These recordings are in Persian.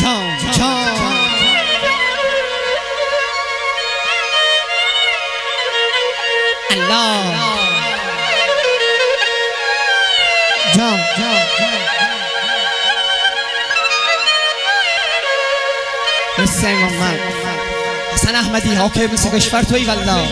جان جان الله جان جان حسین محمد حسن احمدی حاکم مثل کشور توی والله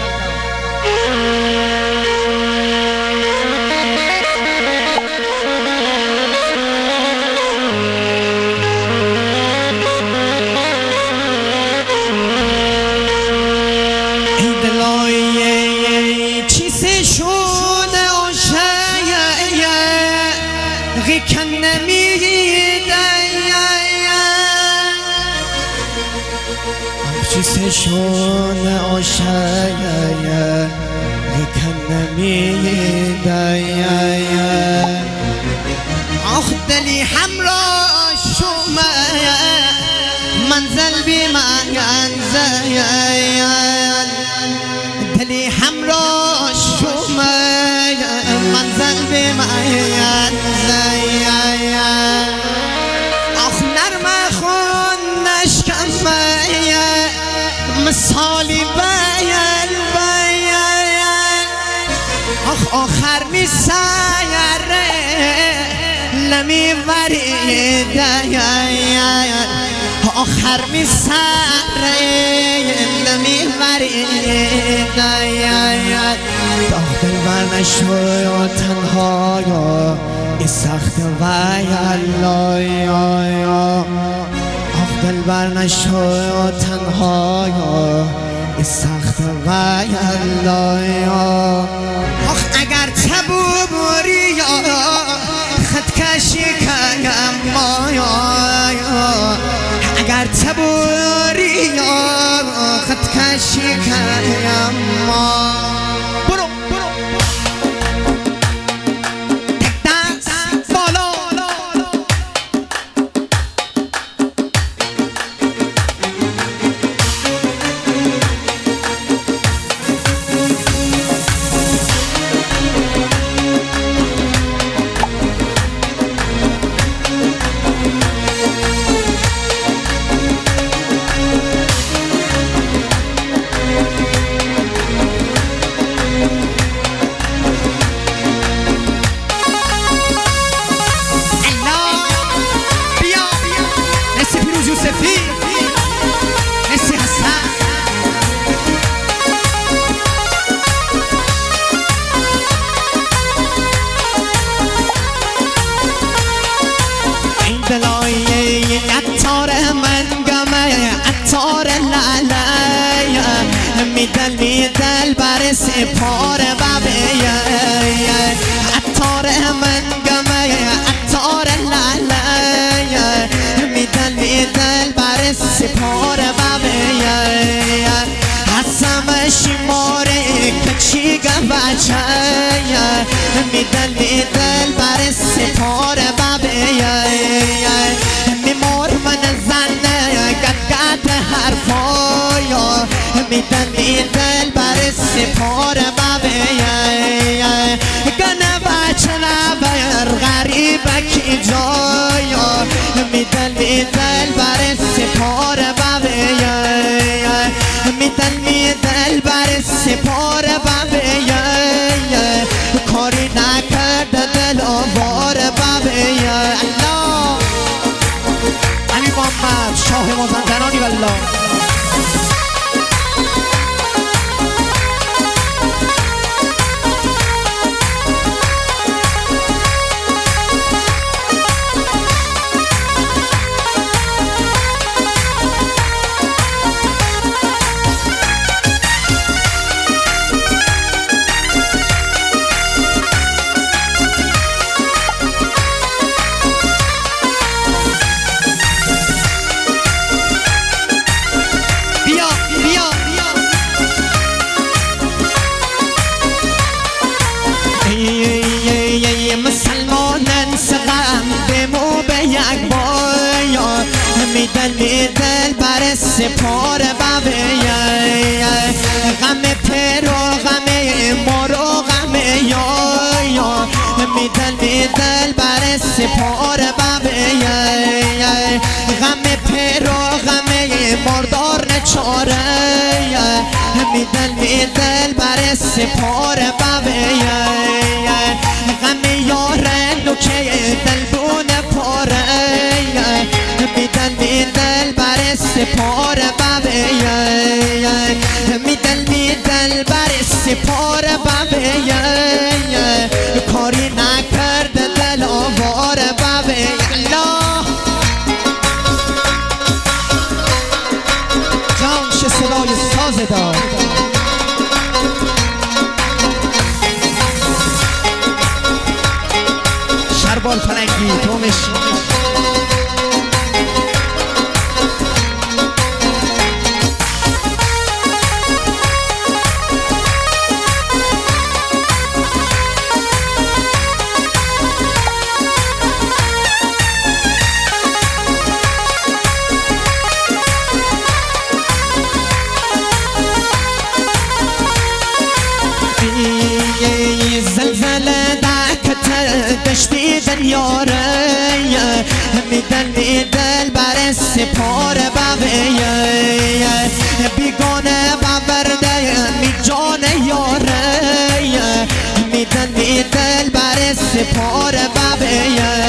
kan نمیده چیزشون آشایه kan نمیده آخ دلی همراه شما منزل بی منزل دلی همراه شما منزل بی منزل مثالی بیان آخ آخر می سیره لمی ورید آخر می سیره لمی ورید داخل بر نشوی و تنها ای سخت وی الله دل بر نشو تنها ای سخت وای الله آخ اگر تبو بوری خط کشی کنم اگر تبوری خط کشی کنم برو عطار من قمه عطار العلايا میدل بر سپار بابیه عطار من قمه عطار العلايا میدل بر سپار بابیه حسم شماره کچی گبچه میدل بر سپار بابیه میدل بر سپار بابیه گنه بچه نبر غریب کی جایا میدل بر سپار بابیه میدل بر سپار بابیه کاری نکرده دل آوار بابیه الله امین محمد شاه مازندرانی والله مسلمانن سقم بمو به یک بایا میدل بر سپار بابیه غم پر و غم مار و غم یا میدل بر سپار بابیه غم می دل بر سپار بابه غم یاره نوکه دل بونه پاره می دل بر سپار بابه می دل بر سپار بابه کاری نکرد دل آوار بابه الله جان چه صدای ساز دار شربال فلنگی تومش زلزله دکت دشتی دنیاره می دل بر سپار بابه بیگانه ببرده می جان یاره می دل بر سپار بابه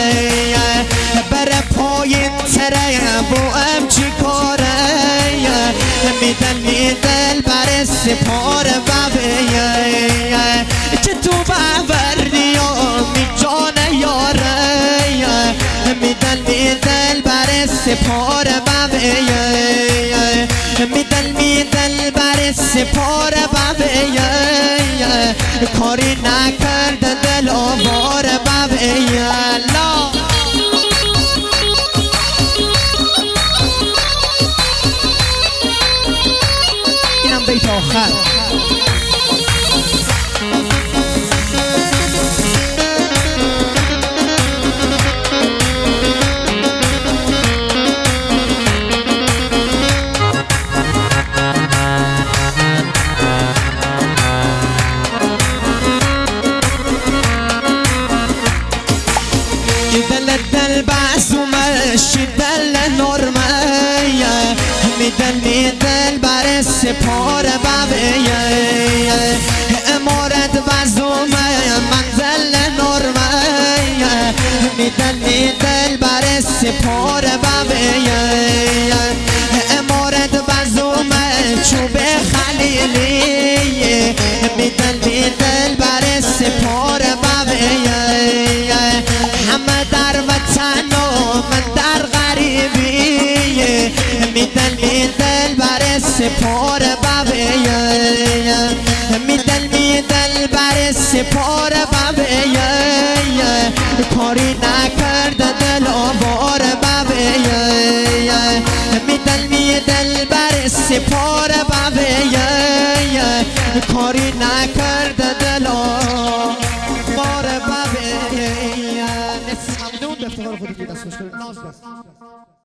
بر پایین تره بو ام چی کاره می دل بر سپار بابه که تو ببردی و می جان یاره می دل بر سپار بابه می دل بر سپار بابه کاری نکرد دل آوار بابه الله اینم بیت آخر دل بازومش دل نرمه می دل بر سپار بابه امارت بازومه منزل نرمه می دل بر سپار بابه امارت بازومه چوب خلیلی می دل بر سپار بابه همه در وطن و من در غریبی می دل بر سپار بابه می دل بر سپار بابه کاری نکرد دل آوار بابه می دل بر سپار بابه کاری نکرد دل آوار بابه ممنون به افتخار خودت دست خوش کنید.